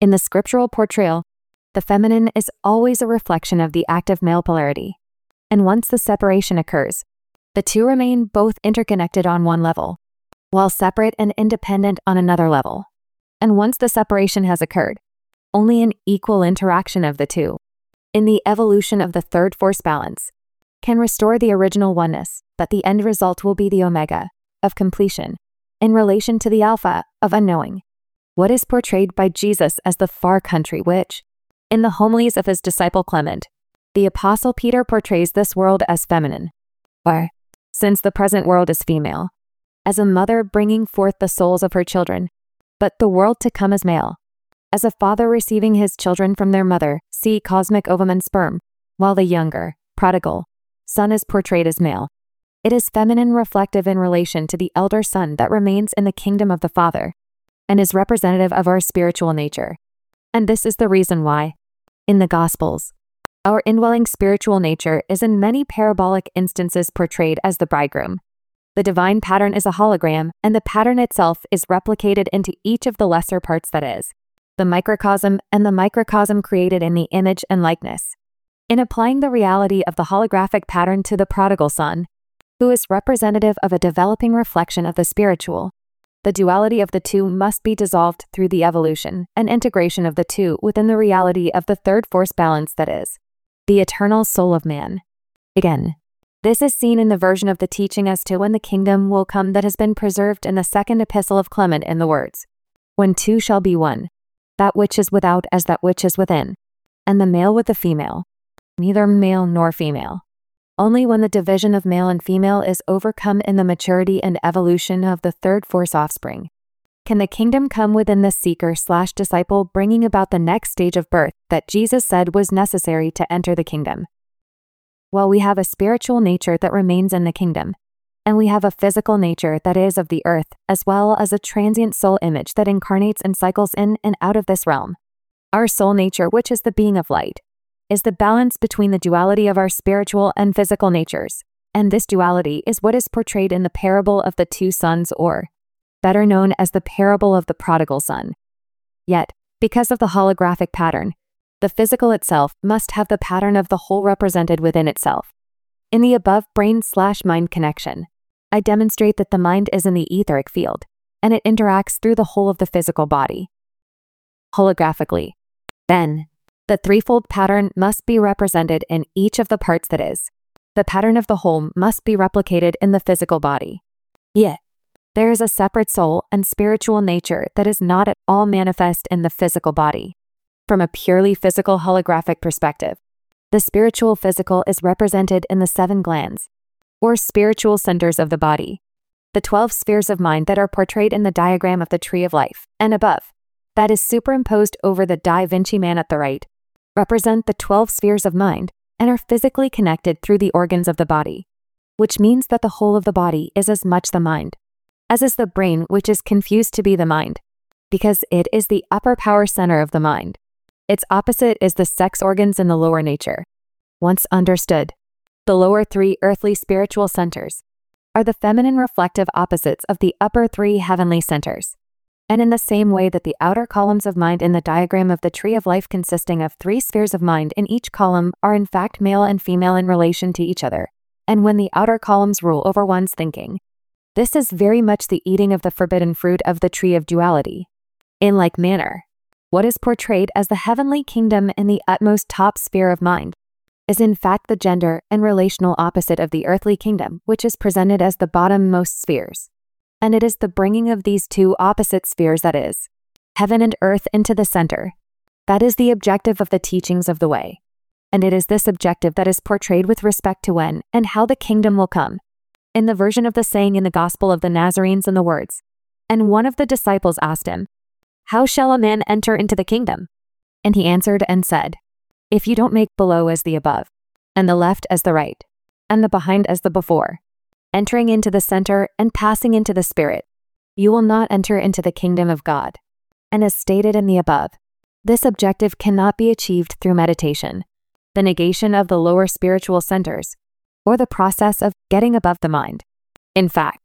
In the scriptural portrayal, the feminine is always a reflection of the active male polarity. And once the separation occurs, the two remain both interconnected on one level, while separate and independent on another level. And once the separation has occurred, only an equal interaction of the two, in the evolution of the third force balance, can restore the original oneness, but the end result will be the omega, of completion, in relation to the alpha, of unknowing. What is portrayed by Jesus as the far country which, in the homilies of his disciple Clement, the Apostle Peter portrays this world as feminine, or, since the present world is female, as a mother bringing forth the souls of her children, but the world to come as male, as a father receiving his children from their mother, see cosmic ovum and sperm, while the younger, prodigal, son is portrayed as male. It is feminine reflective in relation to the elder son that remains in the kingdom of the Father, and is representative of our spiritual nature. And this is the reason why, in the Gospels, our indwelling spiritual nature is in many parabolic instances portrayed as the bridegroom. The divine pattern is a hologram, and the pattern itself is replicated into each of the lesser parts, that is, the microcosm and the microcosm created in the image and likeness. In applying the reality of the holographic pattern to the prodigal son, who is representative of a developing reflection of the spiritual, the duality of the two must be dissolved through the evolution and integration of the two within the reality of the third force balance, that is, the eternal soul of man. Again, this is seen in the version of the teaching as to when the kingdom will come that has been preserved in the second epistle of Clement in the words, "When two shall be one, that which is without as that which is within, and the male with the female, neither male nor female." Only when the division of male and female is overcome in the maturity and evolution of the third force offspring, can the kingdom come within the seeker/disciple, bringing about the next stage of birth that Jesus said was necessary to enter the kingdom. While we have a spiritual nature that remains in the kingdom, and we have a physical nature that is of the earth, as well as a transient soul image that incarnates and cycles in and out of this realm. Our soul nature, which is the being of light, is the balance between the duality of our spiritual and physical natures, and this duality is what is portrayed in the parable of the two sons, or, better known as the parable of the prodigal son. Yet, because of the holographic pattern, the physical itself must have the pattern of the whole represented within itself. In the above brain/mind connection, I demonstrate that the mind is in the etheric field, and it interacts through the whole of the physical body. Holographically, then, the threefold pattern must be represented in each of the parts, that is, the pattern of the whole must be replicated in the physical body. Yet, there is a separate soul and spiritual nature that is not at all manifest in the physical body. From a purely physical holographic perspective, the spiritual physical is represented in the 7 glands, or spiritual centers of the body, the 12 spheres of mind that are portrayed in the diagram of the tree of life, and above, that is superimposed over the Da Vinci man at the right, represent the 12 spheres of mind and are physically connected through the organs of the body, which means that the whole of the body is as much the mind, as is the brain, which is confused to be the mind, because it is the upper power center of the mind. Its opposite is the sex organs in the lower nature. Once understood, the lower 3 earthly spiritual centers are the feminine reflective opposites of the upper 3 heavenly centers. And in the same way that the outer columns of mind in the diagram of the tree of life, consisting of 3 spheres of mind in each column, are in fact male and female in relation to each other, and when the outer columns rule over one's thinking, this is very much the eating of the forbidden fruit of the tree of duality. In like manner, what is portrayed as the heavenly kingdom in the utmost top sphere of mind is in fact the gender and relational opposite of the earthly kingdom, which is presented as the bottom-most spheres. And it is the bringing of these 2 opposite spheres, that is, heaven and earth, into the center, that is the objective of the teachings of the way. And it is this objective that is portrayed with respect to when and how the kingdom will come. In the version of the saying in the Gospel of the Nazarenes in the words, "And one of the disciples asked him, 'How shall a man enter into the kingdom?' And he answered and said, 'If you don't make below as the above, and the left as the right, and the behind as the before, entering into the center and passing into the spirit, you will not enter into the kingdom of God.' And as stated in the above, this objective cannot be achieved through meditation, the negation of the lower spiritual centers, or the process of getting above the mind. In fact,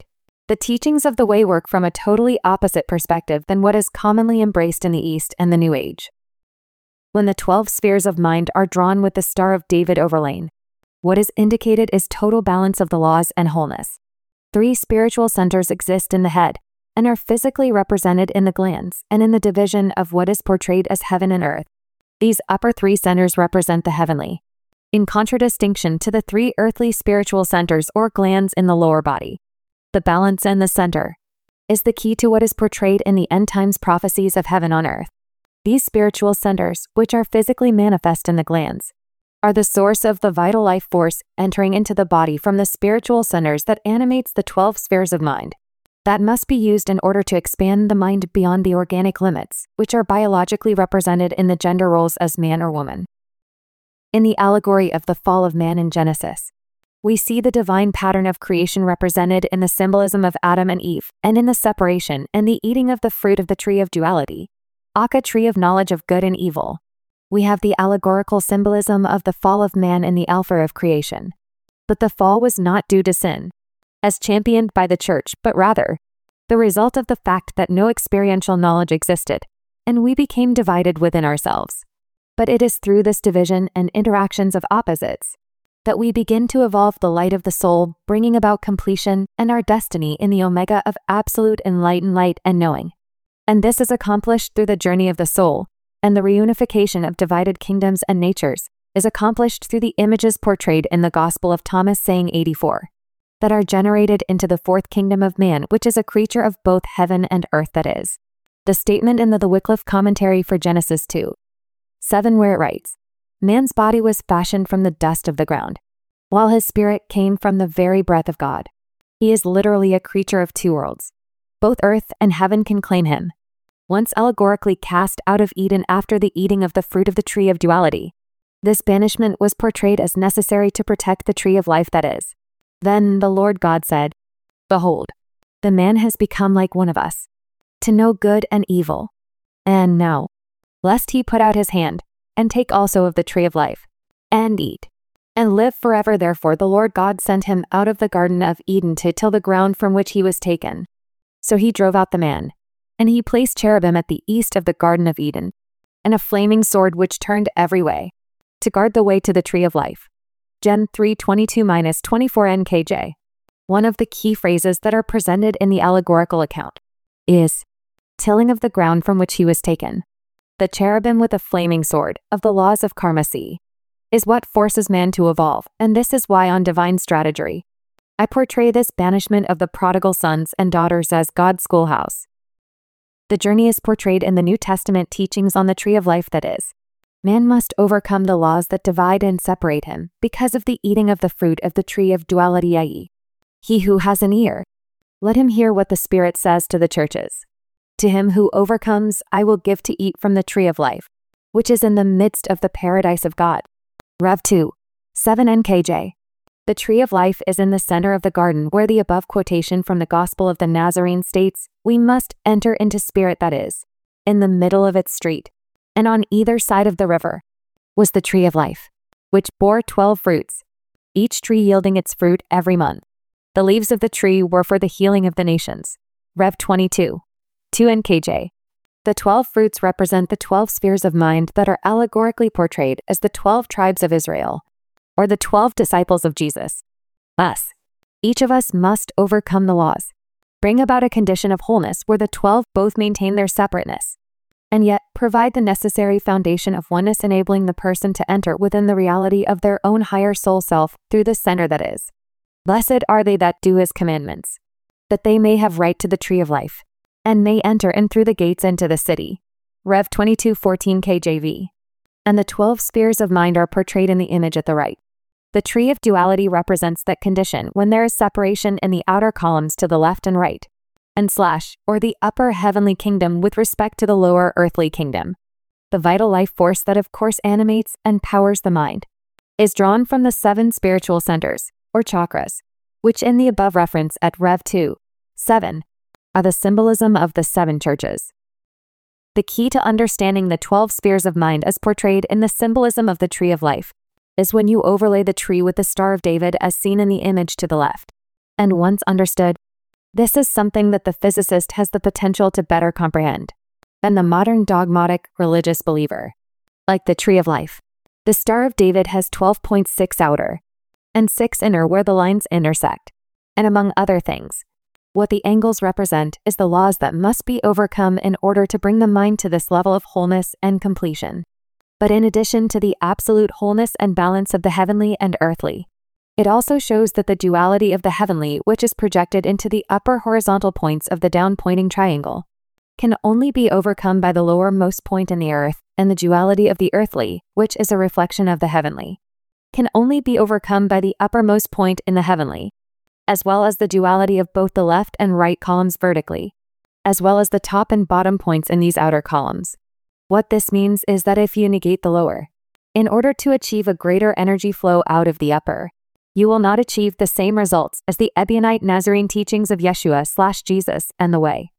The teachings of the way work from a totally opposite perspective than what is commonly embraced in the East and the New Age. When the 12 spheres of mind are drawn with the Star of David overlain, what is indicated is total balance of the laws and wholeness. 3 spiritual centers exist in the head and are physically represented in the glands and in the division of what is portrayed as heaven and earth. These upper 3 centers represent the heavenly, in contradistinction to the 3 earthly spiritual centers or glands in the lower body. The balance in the center is the key to what is portrayed in the end times prophecies of heaven on earth. These spiritual centers, which are physically manifest in the glands, are the source of the vital life force entering into the body from the spiritual centers that animates the 12 spheres of mind, that must be used in order to expand the mind beyond the organic limits, which are biologically represented in the gender roles as man or woman. In the allegory of the fall of man in Genesis, we see the divine pattern of creation represented in the symbolism of Adam and Eve, and in the separation and the eating of the fruit of the tree of duality, aka tree of knowledge of good and evil. We have the allegorical symbolism of the fall of man in the Alpha of creation. But the fall was not due to sin, as championed by the church, but rather the result of the fact that no experiential knowledge existed, and we became divided within ourselves. But it is through this division and interactions of opposites that we begin to evolve the light of the soul, bringing about completion and our destiny in the omega of absolute enlightened light and knowing. And this is accomplished through the journey of the soul, and the reunification of divided kingdoms and natures is accomplished through the images portrayed in the Gospel of Thomas saying 84, that are generated into the 4th kingdom of man, which is a creature of both heaven and earth, that is. The statement in the Wycliffe commentary for Genesis 2:7 where it writes, "Man's body was fashioned from the dust of the ground, while his spirit came from the very breath of God. He is literally a creature of 2 worlds. Both earth and heaven can claim him. Once allegorically cast out of Eden after the eating of the fruit of the tree of duality, this banishment was portrayed as necessary to protect the tree of life, that is. Then the Lord God said, 'Behold, the man has become like one of us, to know good and evil. And now, lest he put out his hand, and take also of the tree of life, and eat, and live forever. Therefore the Lord God sent him out of the Garden of Eden to till the ground from which he was taken. So he drove out the man, and he placed cherubim at the east of the Garden of Eden, and a flaming sword which turned every way, to guard the way to the tree of life.'" Gen 3:22-24 NKJ. One of the key phrases that are presented in the allegorical account is tilling of the ground from which he was taken. The cherubim with a flaming sword of the laws of karma is what forces man to evolve, and this is why on Divine Strategy, I portray this banishment of the prodigal sons and daughters as God's schoolhouse. The journey is portrayed in the New Testament teachings on the tree of life, that is, man must overcome the laws that divide and separate him because of the eating of the fruit of the tree of duality, i.e., he who has an ear, let him hear what the Spirit says to the churches. To him who overcomes, I will give to eat from the tree of life, which is in the midst of the paradise of God. Rev 2:7 NKJ. The tree of life is in the center of the garden, where the above quotation from the Gospel of the Nazarene states, "We must enter into spirit," that is, in the middle of its street, and on either side of the river, was the tree of life, which bore 12 fruits, each tree yielding its fruit every month. The leaves of the tree were for the healing of the nations. Rev 22:2 NKJ. The 12 fruits represent the 12 spheres of mind that are allegorically portrayed as the 12 tribes of Israel, or the 12 disciples of Jesus. Thus, each of us must overcome the laws, bring about a condition of wholeness where the 12 both maintain their separateness, and yet provide the necessary foundation of oneness, enabling the person to enter within the reality of their own higher soul self through the center that is. Blessed are they that do his commandments, that they may have right to the tree of life, and may enter in through the gates into the city. Rev 22:14 KJV. And the 12 spheres of mind are portrayed in the image at the right. The tree of duality represents that condition when there is separation in the outer columns to the left and right, and / or the upper heavenly kingdom with respect to the lower earthly kingdom. The vital life force that of course animates and powers the mind is drawn from the 7 spiritual centers, or chakras, which in the above reference at Rev 2:7 are the symbolism of the 7 churches. The key to understanding the 12 spheres of mind as portrayed in the symbolism of the tree of life is when you overlay the tree with the Star of David as seen in the image to the left. And once understood, This is something that the physicist has the potential to better comprehend than the modern dogmatic religious believer. Like the tree of life, the Star of David has 12.6 outer and 6 inner where the lines intersect. And among other things, what the angles represent is the laws that must be overcome in order to bring the mind to this level of wholeness and completion. But in addition to the absolute wholeness and balance of the heavenly and earthly, it also shows that the duality of the heavenly, which is projected into the upper horizontal points of the down-pointing triangle, can only be overcome by the lowermost point in the earth, and the duality of the earthly, which is a reflection of the heavenly, can only be overcome by the uppermost point in the heavenly, as well as the duality of both the left and right columns vertically, as well as the top and bottom points in these outer columns. What this means is that if you negate the lower, in order to achieve a greater energy flow out of the upper, you will not achieve the same results as the Ebionite Nazarene teachings of Yeshua/Jesus and the way.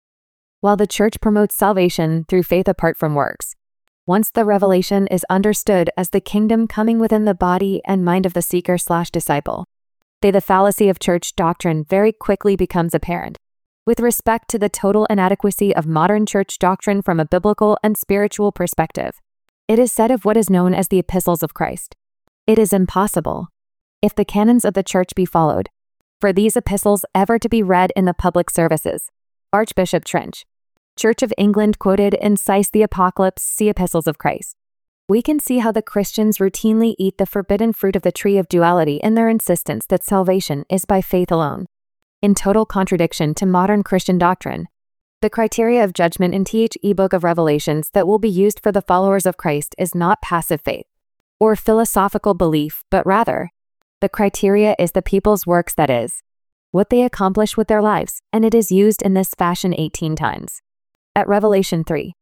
While the church promotes salvation through faith apart from works, once the revelation is understood as the kingdom coming within the body and mind of the seeker/disciple, the fallacy of church doctrine very quickly becomes apparent. With respect to the total inadequacy of modern church doctrine from a biblical and spiritual perspective, it is said of what is known as the epistles of Christ, it is impossible, if the canons of the church be followed, for these epistles ever to be read in the public services. Archbishop Trench, Church of England, quoted in Cise the Apocalypse, see Epistles of Christ. We can see how the Christians routinely eat the forbidden fruit of the tree of duality in their insistence that salvation is by faith alone. In total contradiction to modern Christian doctrine, the criteria of judgment in the Book of Revelations that will be used for the followers of Christ is not passive faith or philosophical belief, but rather, the criteria is the people's works, that is, what they accomplish with their lives, and it is used in this fashion 18 times. At Revelation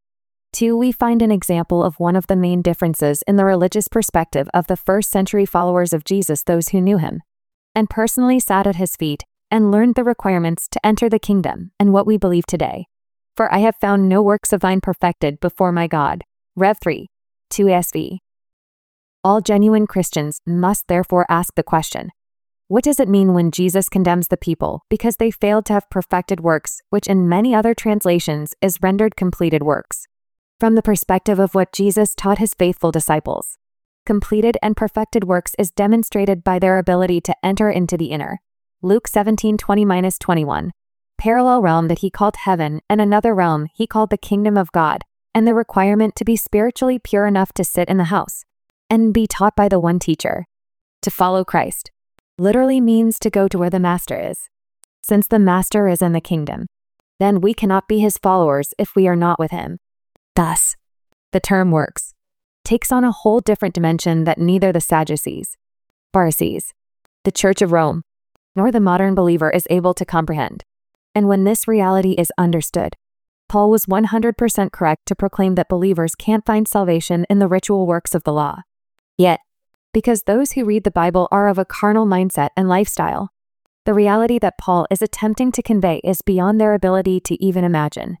3:2, we find an example of one of the main differences in the religious perspective of the first-century followers of Jesus, those who knew him, and personally sat at his feet, and learned the requirements to enter the kingdom, and what we believe today. For I have found no works of thine perfected before my God. Rev 3:2 ESV. All genuine Christians must therefore ask the question, what does it mean when Jesus condemns the people because they failed to have perfected works, which in many other translations is rendered completed works? From the perspective of what Jesus taught his faithful disciples, completed and perfected works is demonstrated by their ability to enter into the inner, Luke 17:20-21, parallel realm that he called heaven, and another realm he called the kingdom of God, and the requirement to be spiritually pure enough to sit in the house and be taught by the one teacher. To follow Christ literally means to go to where the master is. Since the master is in the kingdom, then we cannot be his followers if we are not with him. Thus, the term works takes on a whole different dimension that neither the Sadducees, Pharisees, the Church of Rome, nor the modern believer is able to comprehend. And when this reality is understood, Paul was 100% correct to proclaim that believers can't find salvation in the ritual works of the law. Yet, because those who read the Bible are of a carnal mindset and lifestyle, the reality that Paul is attempting to convey is beyond their ability to even imagine.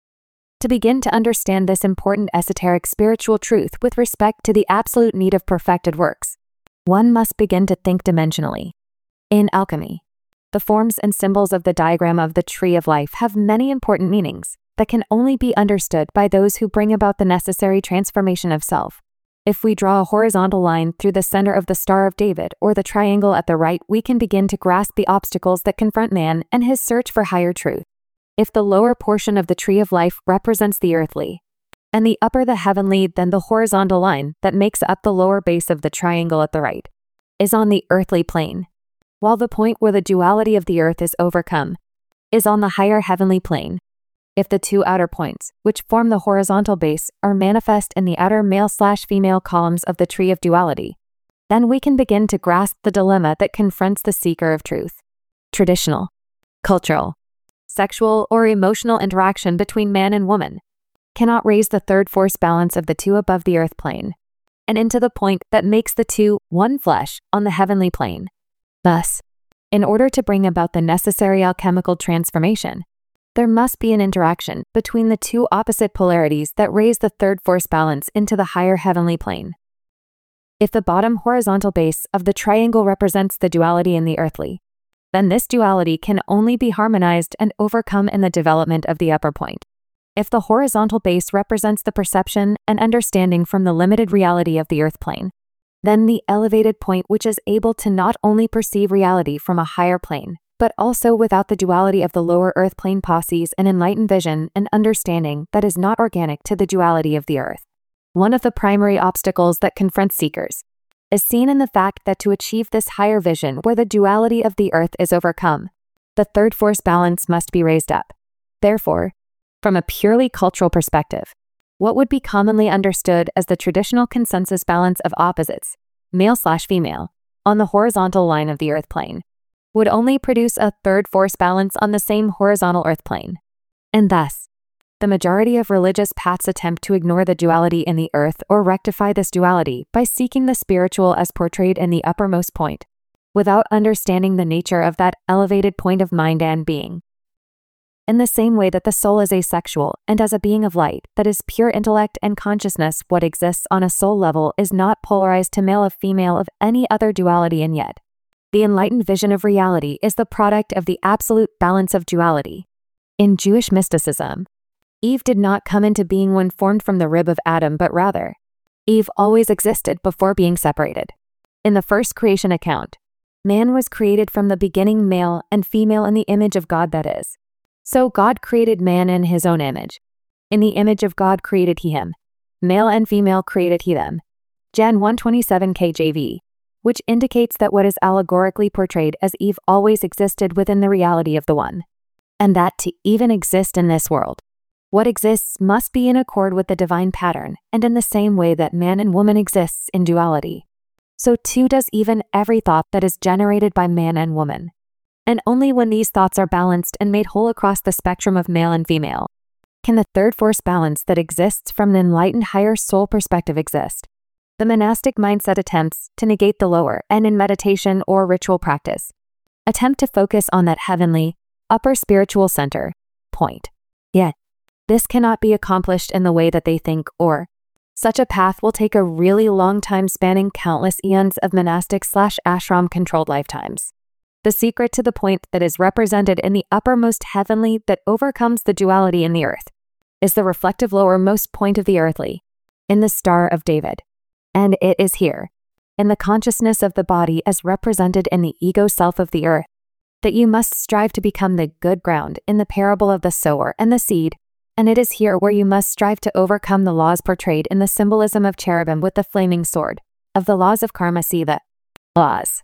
To begin to understand this important esoteric spiritual truth with respect to the absolute need of perfected works, one must begin to think dimensionally. In alchemy, the forms and symbols of the diagram of the tree of life have many important meanings that can only be understood by those who bring about the necessary transformation of self. If we draw a horizontal line through the center of the Star of David or the triangle at the right, we can begin to grasp the obstacles that confront man and his search for higher truth. If the lower portion of the tree of life represents the earthly, and the upper the heavenly, then the horizontal line that makes up the lower base of the triangle at the right is on the earthly plane, while the point where the duality of the earth is overcome is on the higher heavenly plane. If the two outer points, which form the horizontal base, are manifest in the outer male/female columns of the tree of duality, then we can begin to grasp the dilemma that confronts the seeker of truth. Traditional, cultural, sexual, or emotional interaction between man and woman cannot raise the third force balance of the two above the earth plane and into the point that makes the two one flesh on the heavenly plane. Thus, in order to bring about the necessary alchemical transformation, there must be an interaction between the two opposite polarities that raise the third force balance into the higher heavenly plane. If the bottom horizontal base of the triangle represents the duality in the earthly, then this duality can only be harmonized and overcome in the development of the upper point. If the horizontal base represents the perception and understanding from the limited reality of the earth plane, then the elevated point which is able to not only perceive reality from a higher plane, but also without the duality of the lower earth plane possesses an enlightened vision and understanding that is not organic to the duality of the earth. One of the primary obstacles that confronts seekers is seen in the fact that to achieve this higher vision where the duality of the earth is overcome, the third force balance must be raised up. Therefore, from a purely cultural perspective, what would be commonly understood as the traditional consensus balance of opposites, male/female, on the horizontal line of the earth plane, would only produce a third force balance on the same horizontal earth plane. And thus, the majority of religious paths attempt to ignore the duality in the earth or rectify this duality by seeking the spiritual as portrayed in the uppermost point, without understanding the nature of that elevated point of mind and being. In the same way that the soul is asexual and as a being of light that is pure intellect and consciousness, what exists on a soul level is not polarized to male or female of any other duality, and yet the enlightened vision of reality is the product of the absolute balance of duality. In Jewish mysticism, Eve did not come into being when formed from the rib of Adam, but rather, Eve always existed before being separated. In the first creation account, man was created from the beginning male and female in the image of God, that is. So God created man in his own image. In the image of God created he him. Male and female created he them. Jan 127 KJV, which indicates that what is allegorically portrayed as Eve always existed within the reality of the One. And that to even exist in this world, what exists must be in accord with the divine pattern, and in the same way that man and woman exists in duality, so too does even every thought that is generated by man and woman. And only when these thoughts are balanced and made whole across the spectrum of male and female, can the third force balance that exists from the enlightened higher soul perspective exist. The monastic mindset attempts to negate the lower, and in meditation or ritual practice, attempt to focus on that heavenly, upper spiritual center point. Yet, this cannot be accomplished in the way that they think, or such a path will take a really long time, spanning countless eons of monastic/ashram controlled lifetimes. The secret to the point that is represented in the uppermost heavenly that overcomes the duality in the earth is the reflective lowermost point of the earthly, in the Star of David. And it is here, in the consciousness of the body as represented in the ego self of the earth, that you must strive to become the good ground in the parable of the sower and the seed, and it is here where you must strive to overcome the laws portrayed in the symbolism of cherubim with the flaming sword, of the laws of karma. See the laws.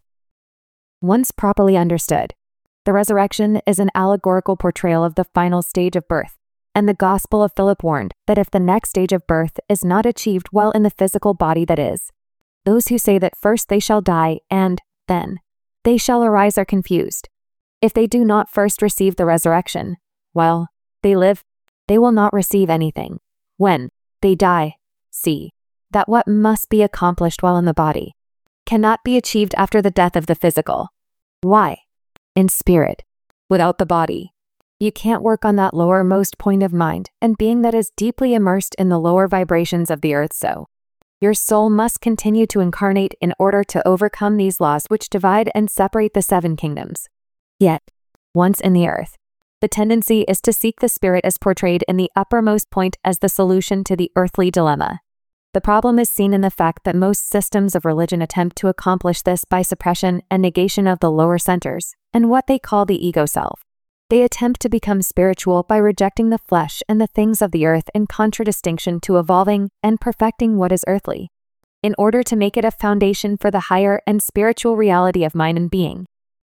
Once properly understood, the resurrection is an allegorical portrayal of the final stage of birth, and the Gospel of Philip warned that if the next stage of birth is not achieved while in the physical body, that is, those who say that first they shall die and then they shall arise are confused. If they do not first receive the resurrection while they live, they will not receive anything when they die. See that what must be accomplished while in the body cannot be achieved after the death of the physical. Why? In spirit, without the body, you can't work on that lowermost point of mind and being that is deeply immersed in the lower vibrations of the earth. So, your soul must continue to incarnate in order to overcome these laws which divide and separate the seven kingdoms. Yet, once in the earth, the tendency is to seek the spirit as portrayed in the uppermost point as the solution to the earthly dilemma. The problem is seen in the fact that most systems of religion attempt to accomplish this by suppression and negation of the lower centers, and what they call the ego self. They attempt to become spiritual by rejecting the flesh and the things of the earth in contradistinction to evolving and perfecting what is earthly, in order to make it a foundation for the higher and spiritual reality of mind and being.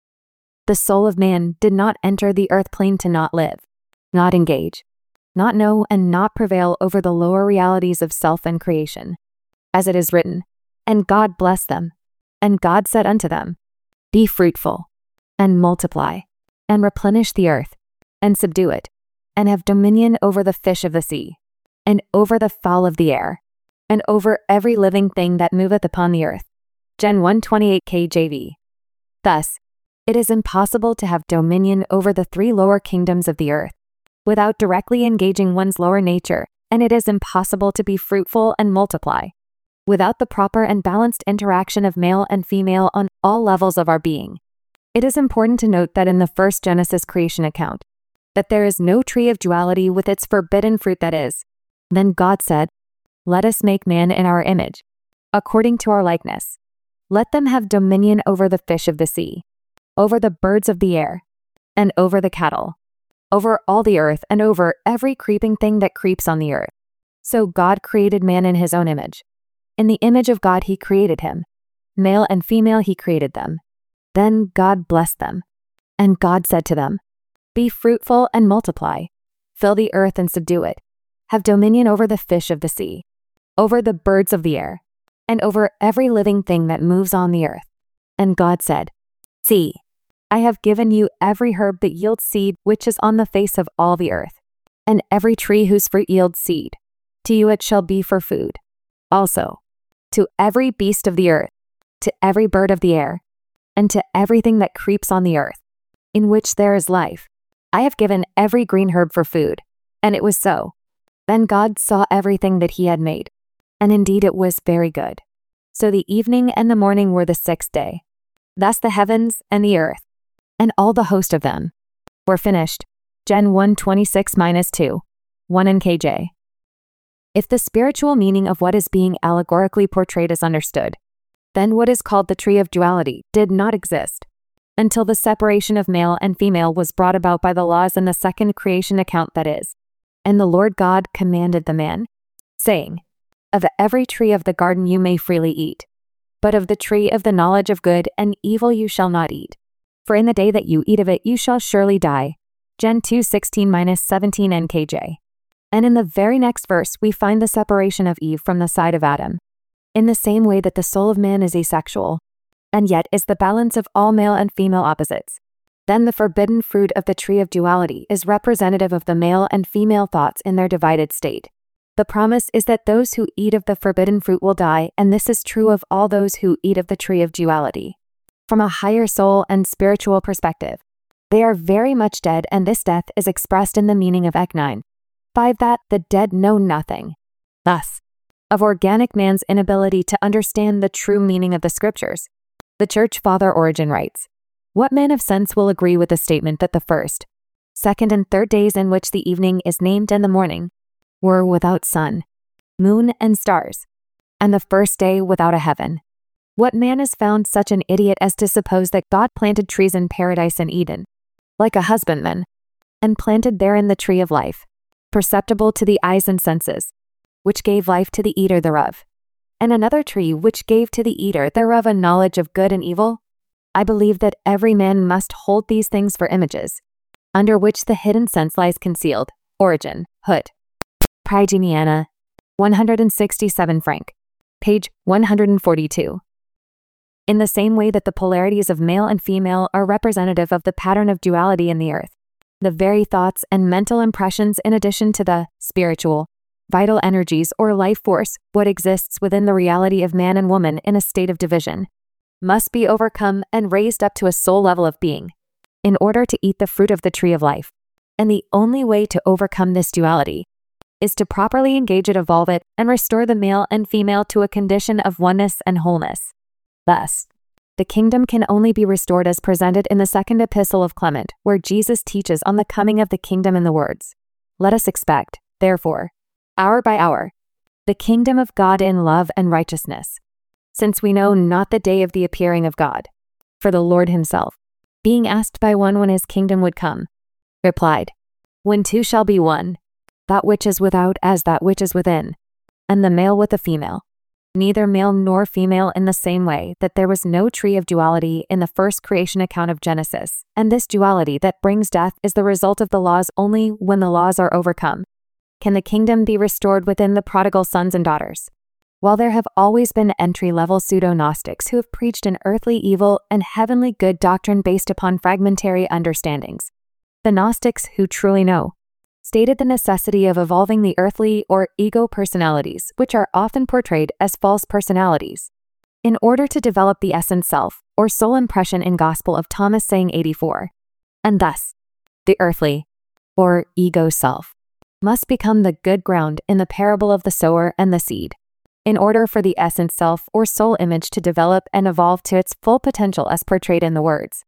The soul of man did not enter the earth plane to not live, not engage, not know, and not prevail over the lower realities of self and creation. As it is written, and God blessed them, and God said unto them, be fruitful, and multiply, and replenish the earth, and subdue it, and have dominion over the fish of the sea, and over the fowl of the air, and over every living thing that moveth upon the earth. Gen 128 KJV. Thus, it is impossible to have dominion over the three lower kingdoms of the earth without directly engaging one's lower nature, and it is impossible to be fruitful and multiply without the proper and balanced interaction of male and female on all levels of our being. It is important to note that in the first Genesis creation account, that there is no tree of duality with its forbidden fruit, that is. Then God said, "Let us make man in our image, according to our likeness. Let them have dominion over the fish of the sea, over the birds of the air, and over the cattle, over all the earth, and over every creeping thing that creeps on the earth." So God created man in his own image. In the image of God he created him. Male and female he created them. Then God blessed them. And God said to them, "Be fruitful and multiply. Fill the earth and subdue it. Have dominion over the fish of the sea, over the birds of the air, and over every living thing that moves on the earth." And God said, "See, I have given you every herb that yields seed which is on the face of all the earth, and every tree whose fruit yields seed. To you it shall be for food. Also, to every beast of the earth, to every bird of the air, and to everything that creeps on the earth, in which there is life, I have given every green herb for food." And it was so. Then God saw everything that he had made, and indeed it was very good. So the evening and the morning were the sixth day. Thus the heavens and the earth, and all the host of them, were finished. Gen 1:26-2, 1 NKJ. If the spiritual meaning of what is being allegorically portrayed is understood, then what is called the tree of duality did not exist until the separation of male and female was brought about by the laws in the second creation account, that is. And the Lord God commanded the man, saying, "Of every tree of the garden you may freely eat, but of the tree of the knowledge of good and evil you shall not eat. For in the day that you eat of it you shall surely die." Gen 2:16-17 NKJ. And in the very next verse we find the separation of Eve from the side of Adam. In the same way that the soul of man is asexual, and yet is the balance of all male and female opposites, then the forbidden fruit of the tree of duality is representative of the male and female thoughts in their divided state. The promise is that those who eat of the forbidden fruit will die, and this is true of all those who eat of the tree of duality. From a higher soul and spiritual perspective, they are very much dead, and this death is expressed in the meaning of Ek 9:5, that the dead know nothing. Thus, of organic man's inability to understand the true meaning of the scriptures, the Church Father Origen writes, "What man of sense will agree with the statement that the first, second, and third days in which the evening is named and the morning were without sun, moon, and stars, and the first day without a heaven? What man has found such an idiot as to suppose that God planted trees in paradise in Eden, like a husbandman, and planted therein the tree of life, perceptible to the eyes and senses, which gave life to the eater thereof, and another tree which gave to the eater thereof a knowledge of good and evil? I believe that every man must hold these things for images, under which the hidden sense lies concealed." Origen, Hood. Progeniana, 167 franc. Page 142. In the same way that the polarities of male and female are representative of the pattern of duality in the earth, the very thoughts and mental impressions, in addition to the spiritual, vital energies or life force, what exists within the reality of man and woman in a state of division, must be overcome and raised up to a soul level of being, in order to eat the fruit of the tree of life. And the only way to overcome this duality is to properly engage it, evolve it, and restore the male and female to a condition of oneness and wholeness. Thus, the kingdom can only be restored as presented in the second epistle of Clement, where Jesus teaches on the coming of the kingdom in the words, "Let us expect, therefore, hour by hour, the kingdom of God in love and righteousness, since we know not the day of the appearing of God." For the Lord himself, being asked by one when his kingdom would come, replied, "When two shall be one, that which is without as that which is within, and the male with the female, neither male nor female, in the same way that there was no tree of duality in the first creation account of Genesis, and this duality that brings death is the result of the laws. Only when the laws are overcome can the kingdom be restored within the prodigal sons and daughters. While there have always been entry-level pseudo-Gnostics who have preached an earthly evil and heavenly good doctrine based upon fragmentary understandings, the Gnostics who truly know stated the necessity of evolving the earthly or ego personalities, which are often portrayed as false personalities, in order to develop the essence self or soul impression in Gospel of Thomas saying 84. And thus, the earthly or ego self must become the good ground in the parable of the sower and the seed, in order for the essence self or soul image to develop and evolve to its full potential as portrayed in the words,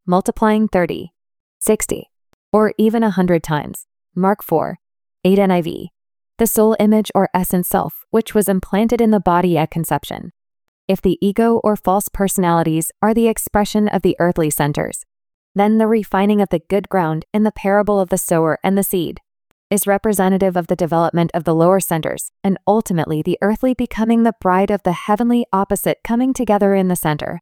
multiplying 30, 60, or even 100 times. Mark 4, 8 NIV. The soul image or essence self, which was implanted in the body at conception. If the ego or false personalities are the expression of the earthly centers, then the refining of the good ground in the parable of the sower and the seed is representative of the development of the lower centers, and ultimately the earthly becoming the bride of the heavenly opposite coming together in the center.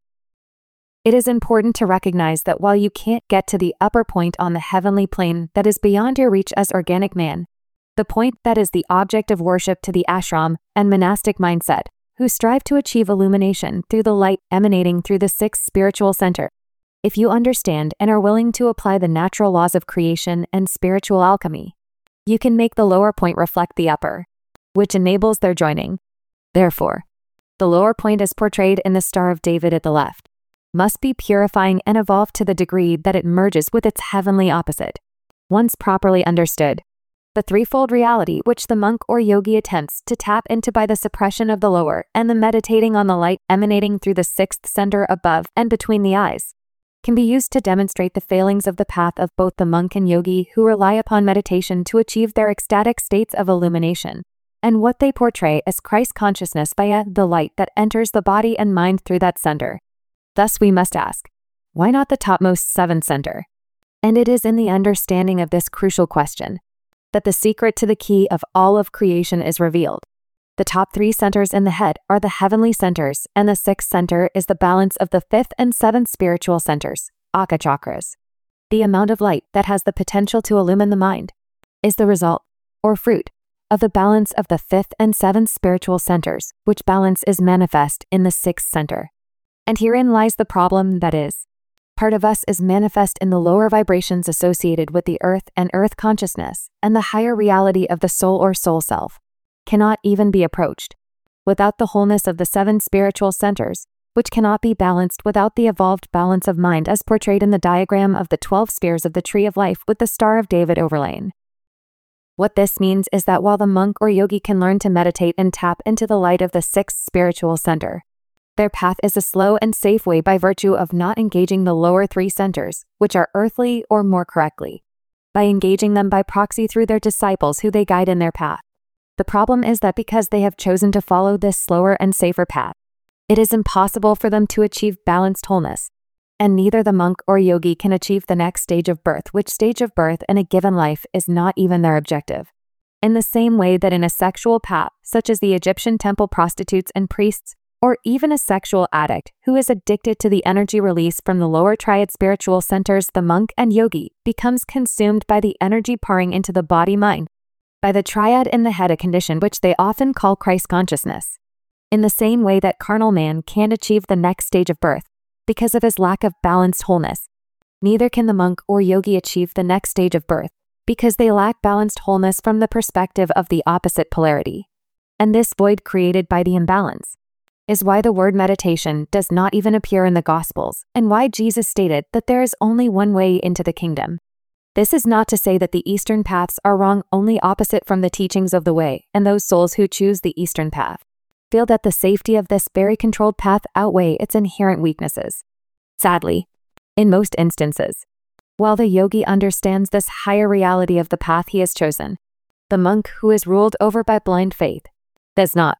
It is important to recognize that while you can't get to the upper point on the heavenly plane that is beyond your reach as organic man, the point that is the object of worship to the ashram and monastic mindset, who strive to achieve illumination through the light emanating through the sixth spiritual center. If you understand and are willing to apply the natural laws of creation and spiritual alchemy, you can make the lower point reflect the upper, which enables their joining. Therefore, the lower point as portrayed in the Star of David at the left must be purifying and evolve to the degree that it merges with its heavenly opposite. Once properly understood, the threefold reality which the monk or yogi attempts to tap into by the suppression of the lower and the meditating on the light emanating through the sixth center above and between the eyes can be used to demonstrate the failings of the path of both the monk and yogi who rely upon meditation to achieve their ecstatic states of illumination, and what they portray as Christ consciousness via the light that enters the body and mind through that center. Thus we must ask, why not the topmost seventh center? And it is in the understanding of this crucial question that the secret to the key of all of creation is revealed. The top three centers in the head are the heavenly centers, and the sixth center is the balance of the fifth and seventh spiritual centers, Akha chakras. The amount of light that has the potential to illumine the mind is the result, or fruit, of the balance of the fifth and seventh spiritual centers, which balance is manifest in the sixth center. And herein lies the problem that is, part of us is manifest in the lower vibrations associated with the earth and earth consciousness, and the higher reality of the soul or soul self cannot even be approached without the wholeness of the seven spiritual centers, which cannot be balanced without the evolved balance of mind as portrayed in the diagram of the 12 spheres of the Tree of Life with the Star of David overlain. What this means is that while the monk or yogi can learn to meditate and tap into the light of the sixth spiritual center, their path is a slow and safe way by virtue of not engaging the lower three centers, which are earthly, or more correctly, by engaging them by proxy through their disciples who they guide in their path. The problem is that because they have chosen to follow this slower and safer path, it is impossible for them to achieve balanced wholeness, and neither the monk or yogi can achieve the next stage of birth, which stage of birth in a given life is not even their objective. In the same way that in a sexual path, such as the Egyptian temple prostitutes and priests, or even a sexual addict who is addicted to the energy release from the lower triad spiritual centers, the monk and yogi becomes consumed by the energy pouring into the body-mind, by the triad in the head, a condition which they often call Christ consciousness. In the same way that carnal man can't achieve the next stage of birth because of his lack of balanced wholeness, neither can the monk or yogi achieve the next stage of birth because they lack balanced wholeness from the perspective of the opposite polarity. And this void created by the imbalance is why the word meditation does not even appear in the Gospels, and why Jesus stated that there is only one way into the kingdom. This is not to say that the Eastern paths are wrong, only opposite from the teachings of the way, and those souls who choose the Eastern path feel that the safety of this very controlled path outweigh its inherent weaknesses. Sadly, in most instances, while the yogi understands this higher reality of the path he has chosen, the monk who is ruled over by blind faith does not.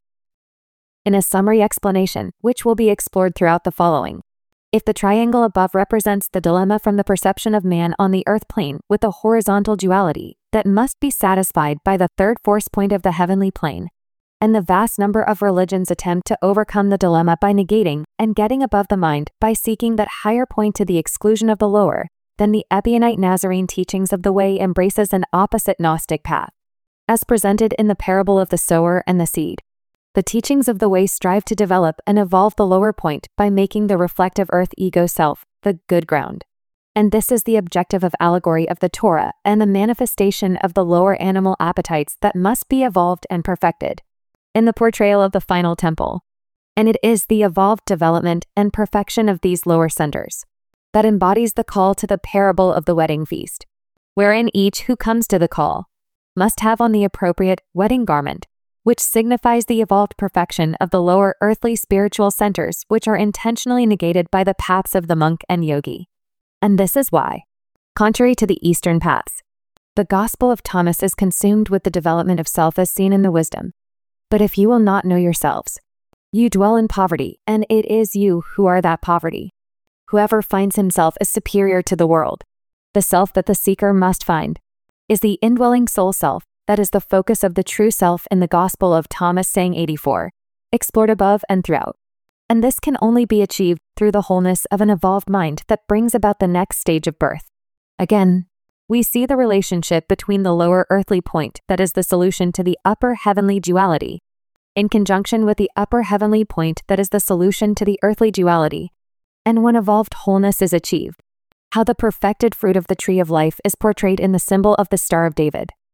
In a summary explanation, which will be explored throughout the following, if the triangle above represents the dilemma from the perception of man on the earth plane with a horizontal duality that must be satisfied by the third force point of the heavenly plane, and the vast number of religions attempt to overcome the dilemma by negating and getting above the mind by seeking that higher point to the exclusion of the lower, then the Ebionite Nazarene teachings of the way embraces an opposite Gnostic path, as presented in the parable of the sower and the seed. The teachings of the way strive to develop and evolve the lower point by making the reflective earth ego self the good ground. And this is the objective of allegory of the Torah and the manifestation of the lower animal appetites that must be evolved and perfected in the portrayal of the final temple. And it is the evolved development and perfection of these lower centers that embodies the call to the parable of the wedding feast, wherein each who comes to the call must have on the appropriate wedding garment, which signifies the evolved perfection of the lower earthly spiritual centers, which are intentionally negated by the paths of the monk and yogi. And this is why, contrary to the Eastern paths, the Gospel of Thomas is consumed with the development of self as seen in the wisdom. But if you will not know yourselves, you dwell in poverty, and it is you who are that poverty. Whoever finds himself as superior to the world, the self that the seeker must find, is the indwelling soul self that is the focus of the true self in the Gospel of Thomas, saying 84, explored above and throughout. And this can only be achieved through the wholeness of an evolved mind that brings about the next stage of birth. Again, we see the relationship between the lower earthly point that is the solution to the upper heavenly duality, in conjunction with the upper heavenly point that is the solution to the earthly duality. And when evolved wholeness is achieved, how the perfected fruit of the tree of life is portrayed in the symbol of the Star of David.